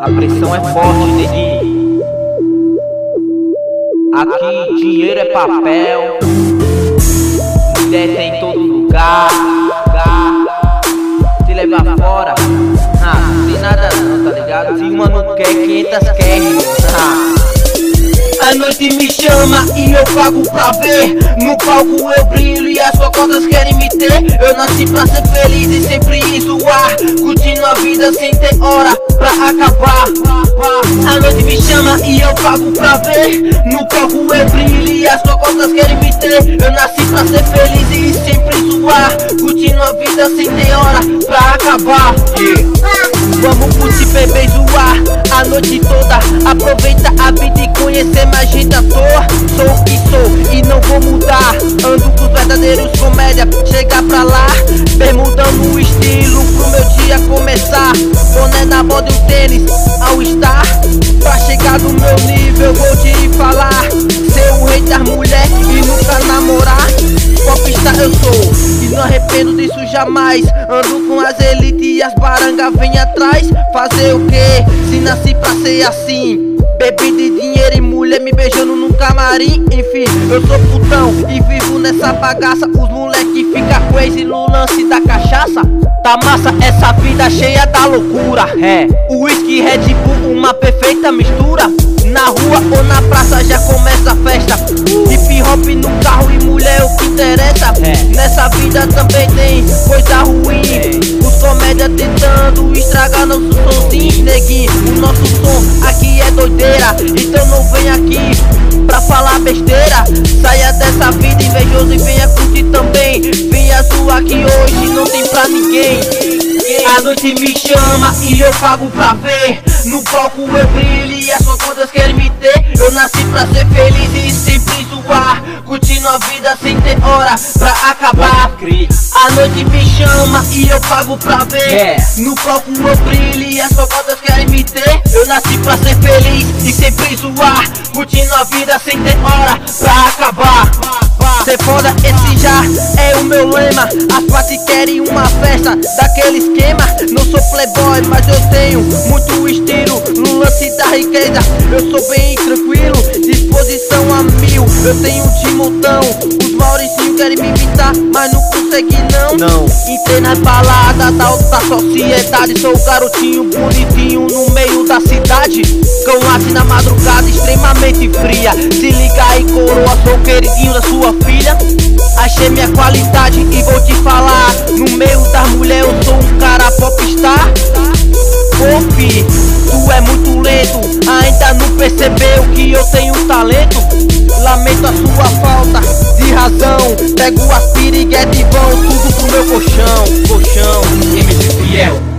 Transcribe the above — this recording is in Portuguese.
A pressão é forte, neguinho. Aqui dinheiro é papel, mulher tem em todo lugar. Se levar fora, não tem nada não, tá ligado? Se uma não quer, 500 quer, A noite me chama e eu pago pra ver. No palco eu brilho e as cocotas querem me ter. Eu nasci pra ser feliz e sempre ir zoar, curtindo a vida sem ter hora pra acabar. A noite me chama e eu pago pra ver. No palco eu brilho e as cocotas querem me ter. Eu nasci pra ser feliz e sempre zoar, curtindo a vida sem ter hora pra acabar. Vamos curtir, beber e zoar a noite toda. Aproveita a vida e conhecer mais gente à toa. Sou o que sou e não vou mudar. Ando com os verdadeiros comédia, chega pra lá, bermudando o estilo pro meu dia começar. Boné na moda e o tênis ao estar. Pra chegar no meu nível vou te falar, ser o rei das mulheres e nunca namorar. Popstar eu sou e não arrependo disso jamais. Ando com as elites e as barangas vem atrás. Fazer o que? Se nasci pra ser assim. Bebida e dinheiro e mulher me beijando no camarim. Enfim, eu sou putão e vivo nessa bagaça. Os moleque fica crazy no lance da cachaça. Tá massa essa vida cheia da loucura. Whisky, Red Bull, uma perfeita mistura. Na rua ou na praça já começa a festa. Hip hop no carro e mulher o que interessa. Nessa vida também tem coisa ruim. Os comédia tentando estragar nosso somzinho, neguinho. O nosso som aqui é doideira, então não vem aqui pra falar besteira. Saia dessa vida invejoso e venha curtir também. Venha zoar que hoje não tem pra ninguém. A noite me chama e eu pago pra ver. No palco eu brilho e as cocotas querem me ter. Eu nasci pra ser feliz e sempre zoar, curtindo a vida sem ter hora pra acabar. A noite me chama e eu pago pra ver. No palco eu brilho e as cocotas querem me ter. Eu nasci pra ser feliz e sempre zoar, curtindo a vida sem ter hora pra acabar. Ser foda, esse já é o meu lema. As partes querem uma festa daquele esquema. Não sou playboy, mas eu tenho muito estilo no lance da riqueza. Eu sou bem tranquilo, disposição a mil. Eu tenho um timotão, os Mauricinho querem me imitar, mas não consegui não. Entrei na balada da alta sociedade. Sou o garotinho bonitinho no meio da cidade. Com assim na madrugada extremamente fria. Se liga aí coroa, sou o queridinho da sua filha. Achei minha qualidade e vou te falar, no meio das mulheres eu sou um cara popstar. Pô fi, tu é muito lento, ainda não percebeu que eu tenho talento. Lamento a sua falta de razão. Pego as piriguetes e vão tudo pro meu colchão. MC Fiel.